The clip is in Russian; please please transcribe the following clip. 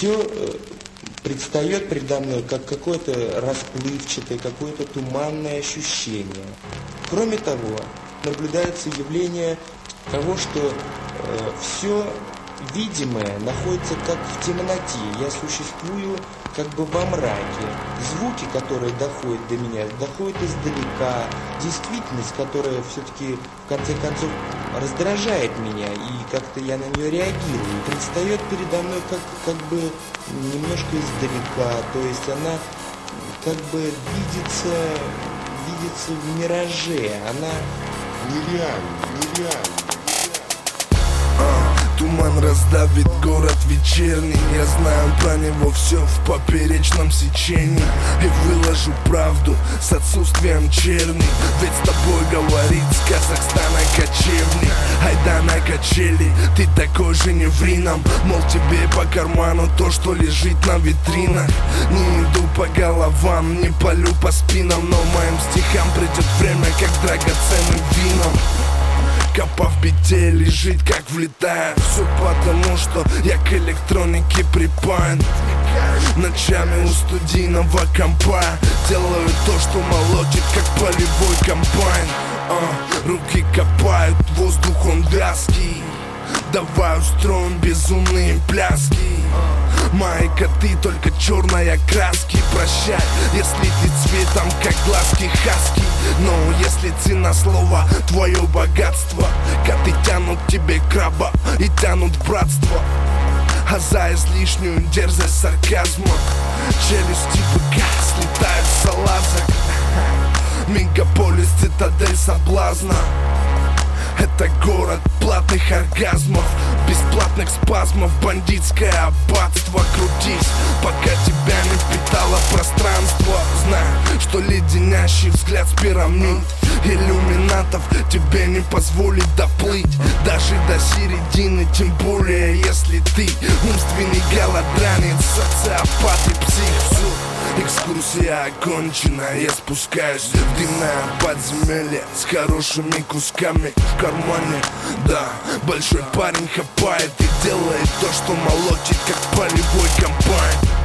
все предстает передо мной как какое-то расплывчатое, какое-то туманное ощущение. Кроме того, наблюдается явление того, что все видимое находится как в темноте. Я существую как бы во мраке. Звуки, которые доходят до меня, доходят издалека. Действительность, которая все-таки в конце концов раздражает меня, и как-то я на нее реагирую, предстает передо мной как бы немножко издалека. То есть она как бы видится в мираже. Она нереальна. Туман раздавит город вечерний. Я знаю про него все в поперечном сечении. И выложу правду с отсутствием черни. Ведь с тобой говорит с Казахстана кочевник. Айда на качели, ты такой же не ври нам. Мол, тебе по карману то, что лежит на витринах. Не иду по головам, не палю по спинам. Но моим стихам придет время, как драгоценным вином. Копа в бите лежит, как влетает. Все потому, что я к электронике припаян. Ночами у студийного компа делаю то, что молотит, как полевой комбайн. Руки копают, воздух он вязкий. Давай устроим безумные пляски. Мои коты только черная краски. Прощай, если ты цветом, как глазки хаски. Но если цена слова твое богатство, коты тянут тебе краба и тянут братство. А за излишнюю дерзость сарказма челюсти быка слетают с салазок. Мегаполис, цитадель соблазна. Это город платных оргазмов, бесплатных спазмов, бандитское аббатство. Крутись, пока тебя не впитало пространство. Знай, что леденящий взгляд с пирамид иллюминатов тебе не позволит доплыть даже до середины, тем более если ты умственный голодранец, социопат и псих. Все, экскурсия окончена, я спускаюсь в дымное подземелье с хорошими кусками в кармане. Да, большой парень хапает и делает то, что молотит, как полевой комбайн.